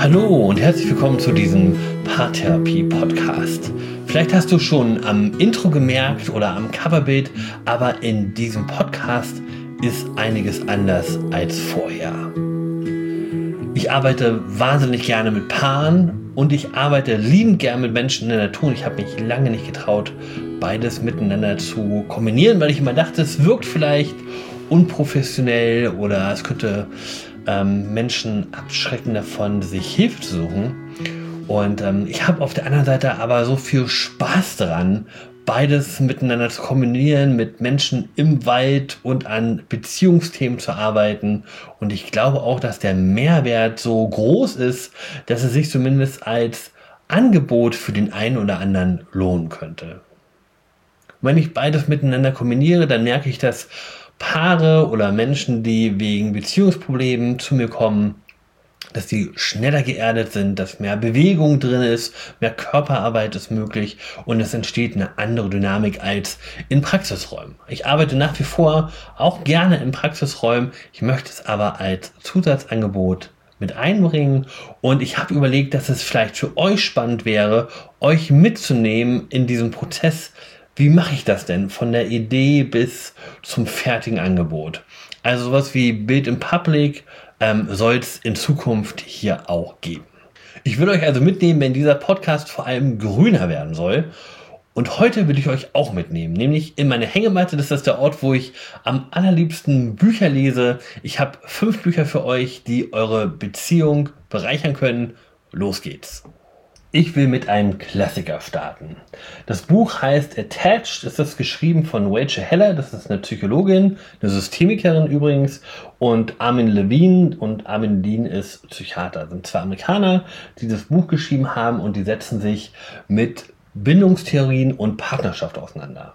Hallo und herzlich willkommen zu diesem Paartherapie-Podcast. Vielleicht hast du schon am Intro gemerkt oder am Coverbild, aber in diesem Podcast ist einiges anders als vorher. Ich arbeite wahnsinnig gerne mit Paaren und ich arbeite liebend gerne mit Menschen in der Natur. Ich habe mich lange nicht getraut, beides miteinander zu kombinieren, weil ich immer dachte, es wirkt vielleicht unprofessionell oder es könnte Menschen abschrecken davon, sich Hilfe zu suchen. Und ich habe auf der anderen Seite aber so viel Spaß daran, beides miteinander zu kombinieren, mit Menschen im Wald und an Beziehungsthemen zu arbeiten. Und ich glaube auch, dass der Mehrwert so groß ist, dass es sich zumindest als Angebot für den einen oder anderen lohnen könnte. Und wenn ich beides miteinander kombiniere, dann merke ich, dass Paare oder Menschen, die wegen Beziehungsproblemen zu mir kommen, dass die schneller geerdet sind, dass mehr Bewegung drin ist, mehr Körperarbeit ist möglich und es entsteht eine andere Dynamik als in Praxisräumen. Ich arbeite nach wie vor auch gerne in Praxisräumen, ich möchte es aber als Zusatzangebot mit einbringen und ich habe überlegt, dass es vielleicht für euch spannend wäre, euch mitzunehmen in diesem Prozess. Wie mache ich das denn von der Idee bis zum fertigen Angebot? Also sowas wie Bild in Public soll es in Zukunft hier auch geben. Ich will euch also mitnehmen, wenn dieser Podcast vor allem grüner werden soll. Und heute will ich euch auch mitnehmen, nämlich in meine Hängematte. Das ist der Ort, wo ich am allerliebsten Bücher lese. Ich habe 5 Bücher für euch, die eure Beziehung bereichern können. Los geht's. Ich will mit einem Klassiker starten. Das Buch heißt Attached, es ist geschrieben von Rachel Heller, das ist eine Psychologin, eine Systemikerin übrigens, und Armin Levine, und Armin Levine ist Psychiater. Das sind 2 Amerikaner, die das Buch geschrieben haben und die setzen sich mit Bindungstheorien und Partnerschaft auseinander.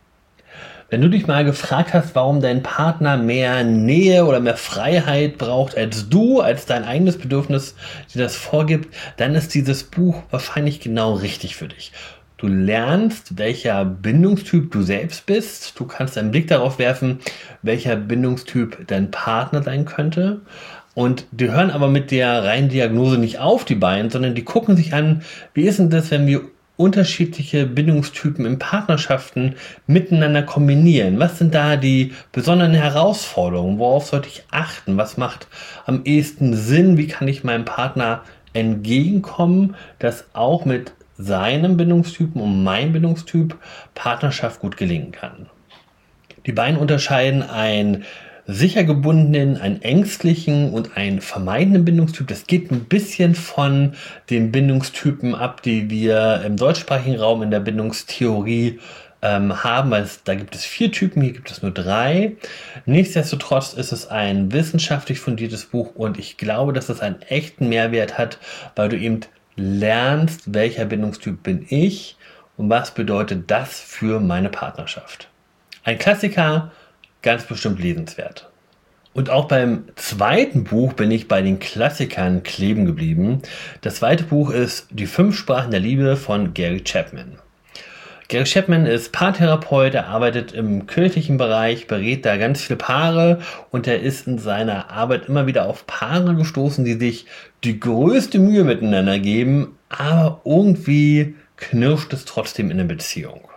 Wenn du dich mal gefragt hast, warum dein Partner mehr Nähe oder mehr Freiheit braucht als du, als dein eigenes Bedürfnis dir das vorgibt, dann ist dieses Buch wahrscheinlich genau richtig für dich. Du lernst, welcher Bindungstyp du selbst bist. Du kannst einen Blick darauf werfen, welcher Bindungstyp dein Partner sein könnte. Und die hören aber mit der reinen Diagnose nicht auf, die beiden, sondern die gucken sich an, wie ist denn das, wenn wir unterschiedliche Bindungstypen in Partnerschaften miteinander kombinieren? Was sind da die besonderen Herausforderungen? Worauf sollte ich achten? Was macht am ehesten Sinn? Wie kann ich meinem Partner entgegenkommen, dass auch mit seinem Bindungstypen und meinem Bindungstyp Partnerschaft gut gelingen kann? Die beiden unterscheiden einen sicher gebundenen, einen ängstlichen und einen vermeidenden Bindungstyp. Das geht ein bisschen von den Bindungstypen ab, die wir im deutschsprachigen Raum in der Bindungstheorie haben, weil da gibt es 4 Typen, hier gibt es nur 3. Nichtsdestotrotz ist es ein wissenschaftlich fundiertes Buch und ich glaube, dass es einen echten Mehrwert hat, weil du eben lernst, welcher Bindungstyp bin ich und was bedeutet das für meine Partnerschaft. Ein Klassiker, ganz bestimmt lesenswert. Und auch beim zweiten Buch bin ich bei den Klassikern kleben geblieben. Das zweite Buch ist Die 5 Sprachen der Liebe von Gary Chapman. Gary Chapman ist Paartherapeut, er arbeitet im kirchlichen Bereich, berät da ganz viele Paare und er ist in seiner Arbeit immer wieder auf Paare gestoßen, die sich die größte Mühe miteinander geben, aber irgendwie knirscht es trotzdem in der Beziehung.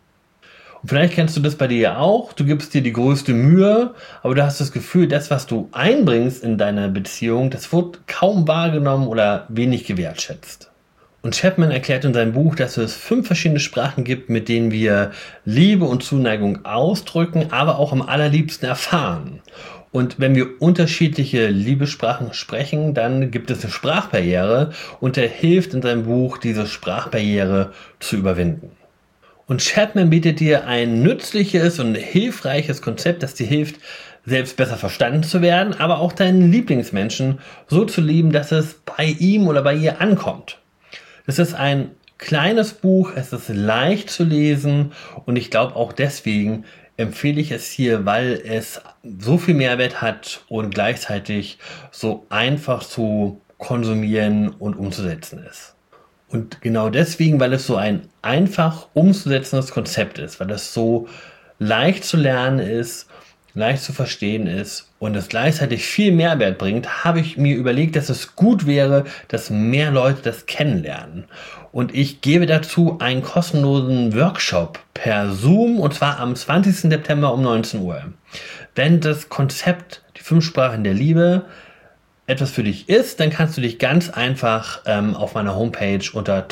Und vielleicht kennst du das bei dir ja auch. Du gibst dir die größte Mühe, aber du hast das Gefühl, das, was du einbringst in deine Beziehung, das wird kaum wahrgenommen oder wenig gewertschätzt. Und Chapman erklärt in seinem Buch, dass es 5 verschiedene Sprachen gibt, mit denen wir Liebe und Zuneigung ausdrücken, aber auch am allerliebsten erfahren. Und wenn wir unterschiedliche Liebessprachen sprechen, dann gibt es eine Sprachbarriere und er hilft in seinem Buch, diese Sprachbarriere zu überwinden. Und Chapman bietet dir ein nützliches und hilfreiches Konzept, das dir hilft, selbst besser verstanden zu werden, aber auch deinen Lieblingsmenschen so zu lieben, dass es bei ihm oder bei ihr ankommt. Es ist ein kleines Buch, es ist leicht zu lesen und ich glaube auch deswegen empfehle ich es hier, weil es so viel Mehrwert hat und gleichzeitig so einfach zu konsumieren und umzusetzen ist. Und genau deswegen, weil es so ein einfach umzusetzendes Konzept ist, weil es so leicht zu lernen ist, leicht zu verstehen ist und es gleichzeitig viel Mehrwert bringt, habe ich mir überlegt, dass es gut wäre, dass mehr Leute das kennenlernen. Und ich gebe dazu einen kostenlosen Workshop per Zoom, und zwar am 20. September um 19 Uhr. Wenn das Konzept, die 5 Sprachen der Liebe, etwas für dich ist, dann kannst du dich ganz einfach auf meiner Homepage unter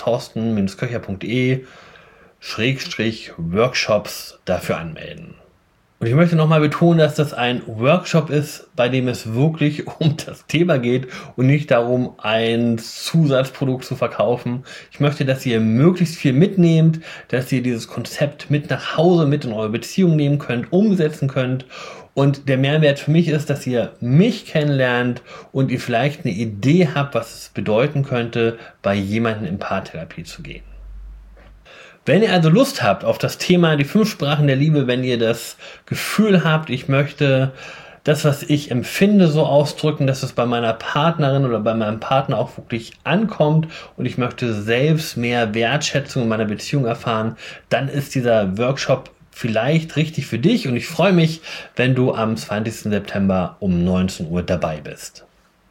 torsten-köcher.de/Workshops dafür anmelden. Und ich möchte nochmal betonen, dass das ein Workshop ist, bei dem es wirklich um das Thema geht und nicht darum, ein Zusatzprodukt zu verkaufen. Ich möchte, dass ihr möglichst viel mitnehmt, dass ihr dieses Konzept mit nach Hause, mit in eure Beziehung nehmen könnt, umsetzen könnt. Und der Mehrwert für mich ist, dass ihr mich kennenlernt und ihr vielleicht eine Idee habt, was es bedeuten könnte, bei jemandem in Paartherapie zu gehen. Wenn ihr also Lust habt auf das Thema die 5 Sprachen der Liebe, wenn ihr das Gefühl habt, ich möchte das, was ich empfinde, so ausdrücken, dass es bei meiner Partnerin oder bei meinem Partner auch wirklich ankommt und ich möchte selbst mehr Wertschätzung in meiner Beziehung erfahren, dann ist dieser Workshop vielleicht richtig für dich und ich freue mich, wenn du am 20. September um 19 Uhr dabei bist.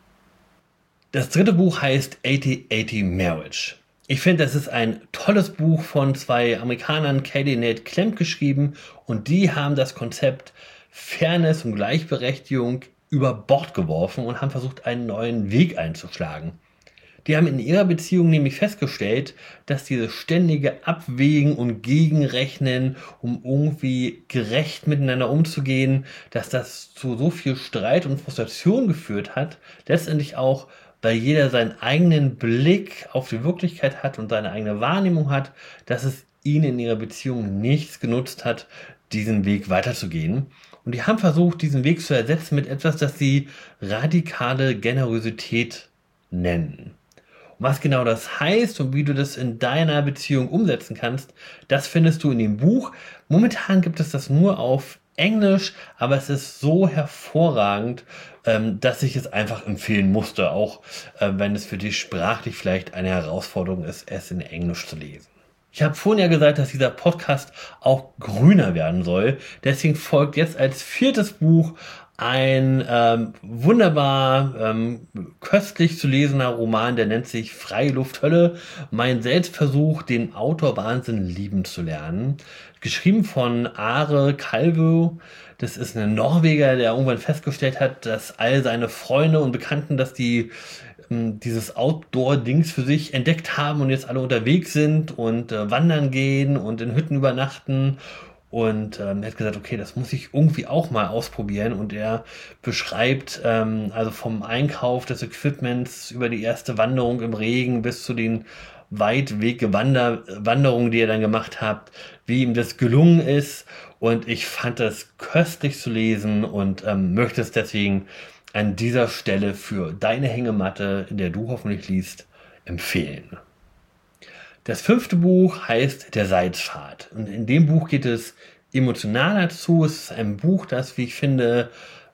Das 3. Buch heißt 80-80 Marriage. Ich finde, das ist ein tolles Buch von 2 Amerikanern, Katie und Nate Klemp, geschrieben und die haben das Konzept Fairness und Gleichberechtigung über Bord geworfen und haben versucht, einen neuen Weg einzuschlagen. Die haben in ihrer Beziehung nämlich festgestellt, dass dieses ständige Abwägen und Gegenrechnen, um irgendwie gerecht miteinander umzugehen, dass das zu so viel Streit und Frustration geführt hat, letztendlich auch, weil jeder seinen eigenen Blick auf die Wirklichkeit hat und seine eigene Wahrnehmung hat, dass es ihnen in ihrer Beziehung nichts genutzt hat, diesen Weg weiterzugehen. Und die haben versucht, diesen Weg zu ersetzen mit etwas, das sie radikale Generosität nennen. Und was genau das heißt und wie du das in deiner Beziehung umsetzen kannst, das findest du in dem Buch. Momentan gibt es das nur auf Englisch, aber es ist so hervorragend, dass ich es einfach empfehlen musste, auch wenn es für dich sprachlich vielleicht eine Herausforderung ist, es in Englisch zu lesen. Ich habe vorhin ja gesagt, dass dieser Podcast auch grüner werden soll. Deswegen folgt jetzt als 4. Buch ein wunderbar köstlich zu lesender Roman, der nennt sich Freie Luft Hölle. Mein Selbstversuch, den Outdoor-Wahnsinn lieben zu lernen. Geschrieben von Are Kalvø. Das ist ein Norweger, der irgendwann festgestellt hat, dass all seine Freunde und Bekannten, dass die dieses Outdoor-Dings für sich entdeckt haben und jetzt alle unterwegs sind und wandern gehen und in Hütten übernachten. Und er hat gesagt, okay, das muss ich irgendwie auch mal ausprobieren. Und er beschreibt also vom Einkauf des Equipments über die erste Wanderung im Regen bis zu den Weitwegwanderungen, die er dann gemacht hat, wie ihm das gelungen ist. Und ich fand das köstlich zu lesen und möchte es deswegen an dieser Stelle für deine Hängematte, in der du hoffentlich liest, empfehlen. Das 5. Buch heißt Der Salzpfad. Und in dem Buch geht es emotionaler zu. Es ist ein Buch, das, wie ich finde,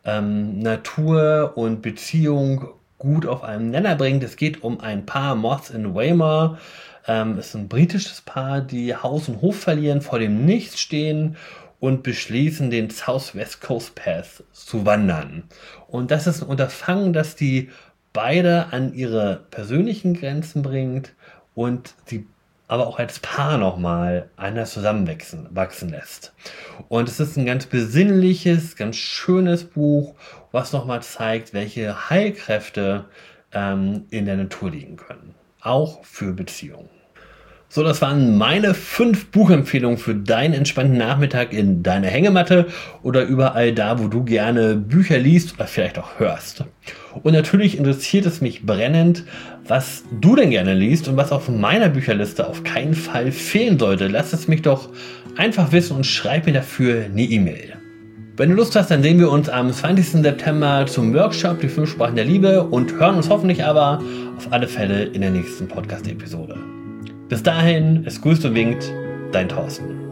Natur und Beziehung gut auf einen Nenner bringt. Es geht um ein Paar, Moss und Weimar. Es ist ein britisches Paar, die Haus und Hof verlieren, vor dem Nichts stehen und beschließen, den South West Coast Path zu wandern. Und das ist ein Unterfangen, das die beide an ihre persönlichen Grenzen bringt und sie aber auch als Paar nochmal anders zusammenwachsen lässt. Und es ist ein ganz besinnliches, ganz schönes Buch, was nochmal zeigt, welche Heilkräfte in der Natur liegen können. Auch für Beziehungen. So, das waren meine 5 Buchempfehlungen für deinen entspannten Nachmittag in deiner Hängematte oder überall da, wo du gerne Bücher liest oder vielleicht auch hörst. Und natürlich interessiert es mich brennend, was du denn gerne liest und was auf meiner Bücherliste auf keinen Fall fehlen sollte. Lass es mich doch einfach wissen und schreib mir dafür eine E-Mail. Wenn du Lust hast, dann sehen wir uns am 20. September zum Workshop Die 5 Sprachen der Liebe und hören uns hoffentlich aber auf alle Fälle in der nächsten Podcast-Episode. Bis dahin, es grüßt und winkt, dein Torsten.